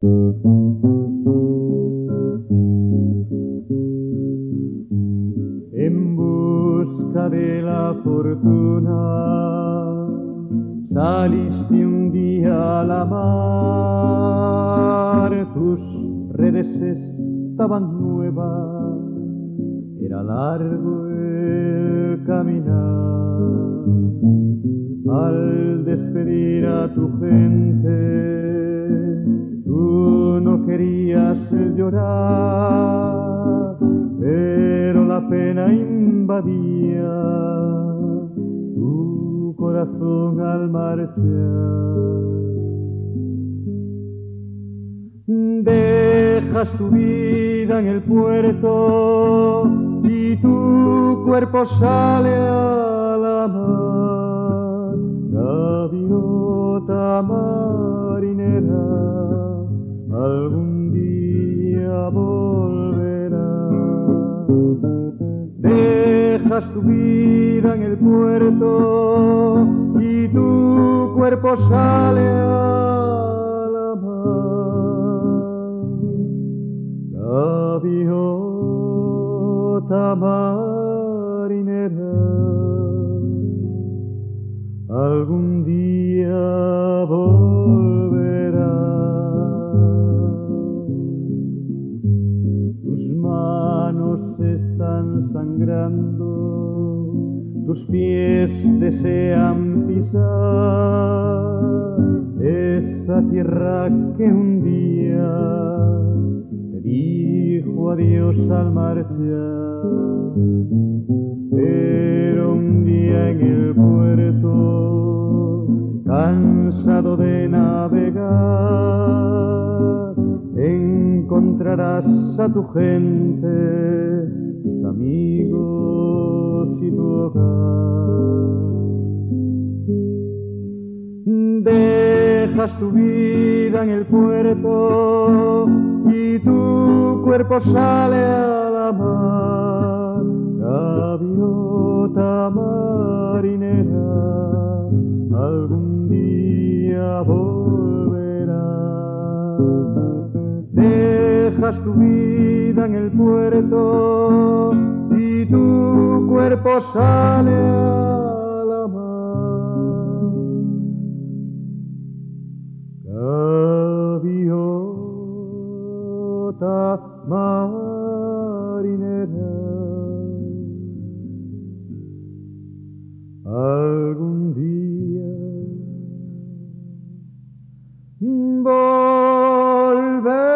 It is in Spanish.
En busca de la fortuna saliste un día a la mar, tus redes estaban nuevas, era largo el caminar. Al despedir a tu gente, tú no querías llorar, pero la pena invadía tu corazón al marchar. Dejas tu vida en el puerto y tu cuerpo sale a la mar, gaviota marinera, algún día volverá. Dejas tu vida en el puerto y tu cuerpo sale a la mar, gaviota marinera, algún día volverá. Tus manos están sangrando, tus pies desean pisar esa tierra que un día te dijo adiós al marchar. Pero un día en el puerto, cansado de navegar, encontrarás a tu gente, tus amigos y tu hogar. Dejas tu vida en el puerto y tu cuerpo sale a la mar, gaviota marinera, algún día volverá. Dejas tu vida en el puerto y tu cuerpo sale a la mar, gaviota marinera, algún día volverá.